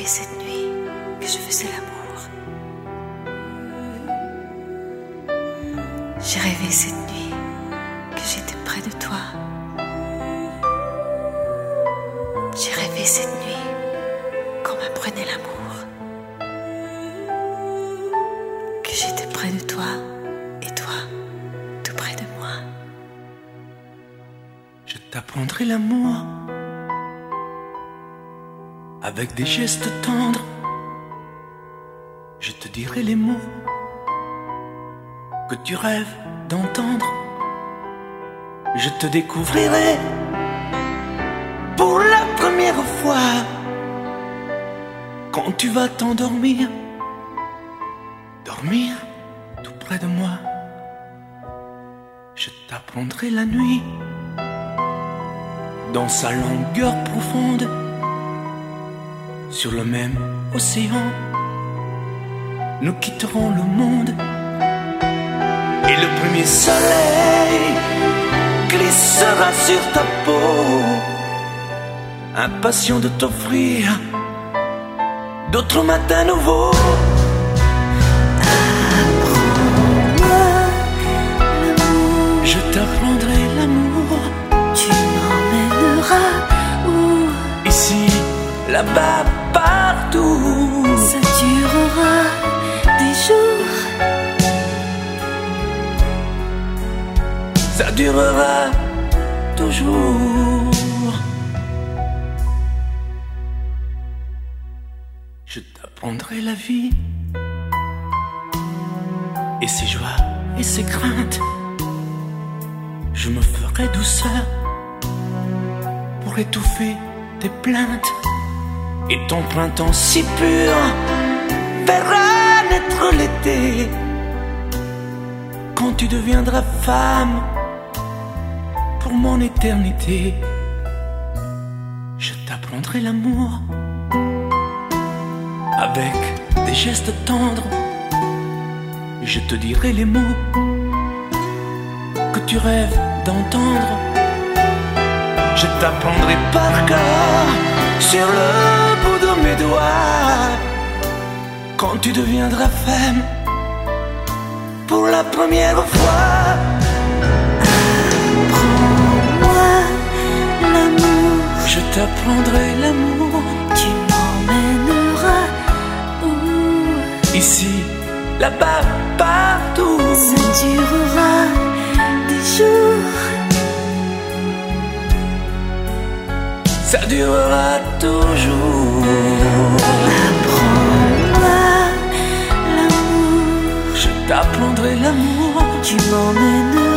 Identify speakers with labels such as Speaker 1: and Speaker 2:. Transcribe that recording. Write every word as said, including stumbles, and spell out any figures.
Speaker 1: cette nuit que je faisais l'amour. J'ai rêvé cette nuit que j'étais près de toi. J'ai rêvé cette nuit qu'on m'apprenait l'amour, que j'étais près de toi et toi tout près de moi.
Speaker 2: Je t'apprendrai l'amour avec des gestes tendres. Je te dirai les mots que tu rêves d'entendre. Je te découvrirai pour la première fois quand tu vas t'endormir, dormir tout près de moi. Je t'apprendrai la nuit dans sa longueur profonde, sur le même océan. Nous quitterons le monde et le premier soleil glissera sur ta peau, impatient de t'offrir d'autres matins nouveaux.
Speaker 1: Apprends-moi l'amour,
Speaker 2: Je t'apprendrai l'amour,
Speaker 1: tu m'emmèneras où
Speaker 2: ici, là-bas, partout.
Speaker 1: ça durera des jours,
Speaker 2: Ça durera toujours. Je t'apprendrai la vie et ses joies et ses craintes. Je me ferai douceur pour étouffer tes plaintes. Et ton printemps si pur verra naître l'été, quand tu deviendras femme pour mon éternité. Je t'apprendrai l'amour avec des gestes tendres. Je te dirai les mots que tu rêves d'entendre. Je t'apprendrai par cœur sur le bout de mes doigts quand tu deviendras femme pour la première fois.
Speaker 1: apprends-moi l'amour,
Speaker 2: Je t'apprendrai l'amour
Speaker 1: tu m'emmèneras où
Speaker 2: ici, là-bas, partout.
Speaker 1: ça durera des jours,
Speaker 2: Ça durera toujours.
Speaker 1: apprends-moi l'amour,
Speaker 2: Je t'apprendrai l'amour
Speaker 1: tu m'emmèneras